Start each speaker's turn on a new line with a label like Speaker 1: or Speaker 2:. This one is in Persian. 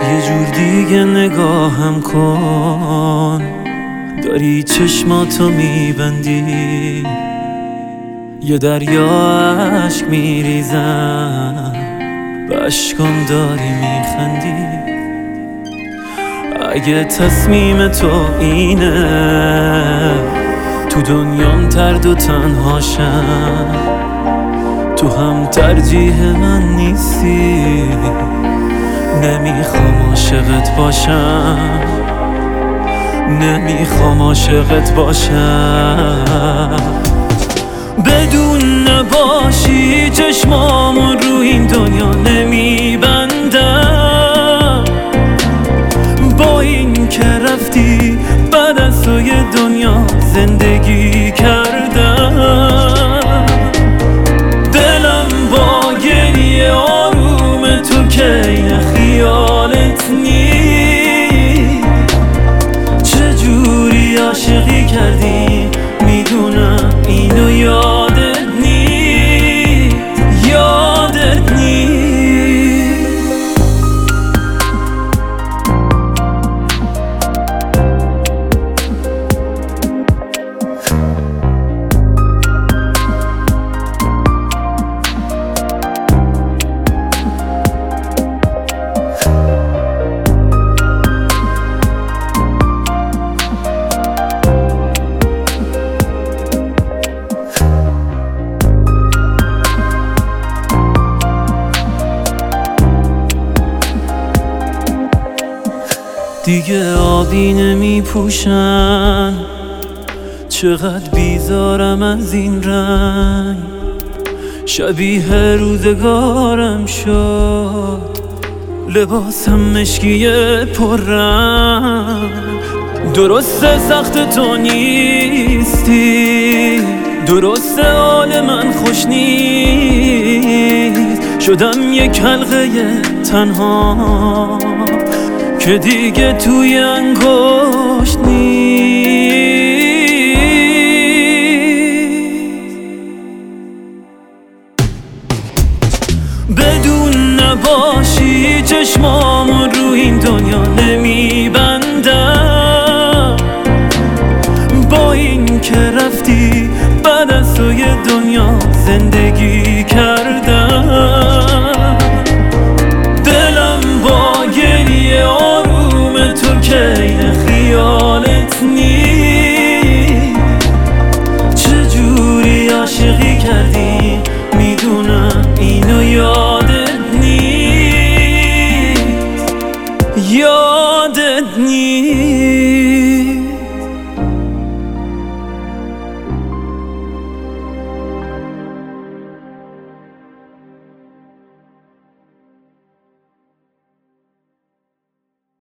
Speaker 1: یه جور دیگه نگاهم کن، داری چشماتو میبندی، یه دریا عشق میریزم، به اشکام داری میخندی. اگه تصمیم تو اینه تو دنیام ترد و تنهاشم، تو هم ترجیح من نیستی، نمیخوام عاشقت باشم، نمیخوام عاشقت باشم. بدون نباشی چشمامون رو این دنیا نمیبندم، با این که رفتی بعد از تو یه دنیا زندگی کردم. دلم با گریه آروم تو که این خیالت نیست، چجوری عاشقی کردی میدونم اینو یادت نیست، یادت نیست. دیگه آبی نمی پوشن، چقدر بیزارم از این رنگ، شبیه روزگارم شد، لباسم مشکی پررنگ. درسته سخت تو نیستی، درسته حال من خوش نیست، شدم یک حلقه تنها که دیگه توی انگشت نیست. بدون نباشی چشمامون رو این دنیا